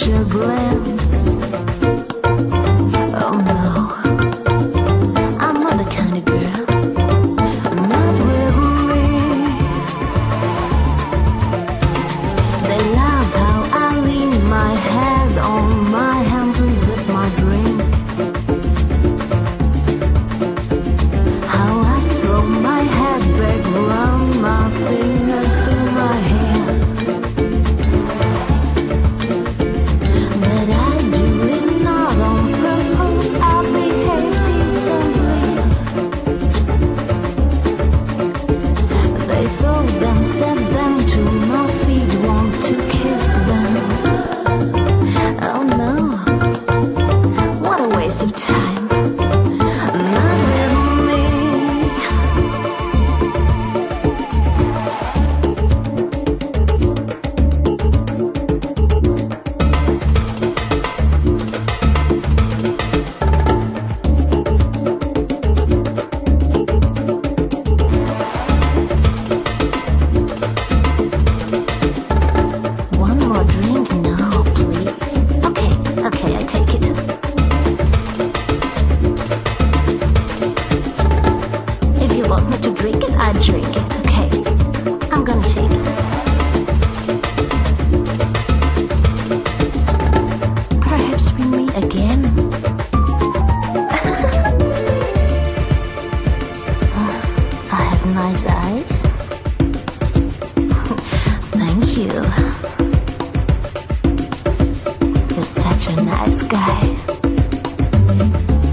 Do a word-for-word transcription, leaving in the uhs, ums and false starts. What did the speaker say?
your glance. Oh no, I'm not the kind of girl, not with me. They love how I lean my head on my hands and zip my drink. How I throw my head back, run my fingers through my hair. But I do it not on purpose, I behave decently. They throw themselves down to my feet, want to kiss them. Oh no, what a waste of time. Not with me. One more drink now, please. Okay, okay, I take it. If you want me to drink it, I drink it. Okay, I'm gonna take it. Perhaps we meet again. I have nice eyes. Thank you. You're such a nice guy.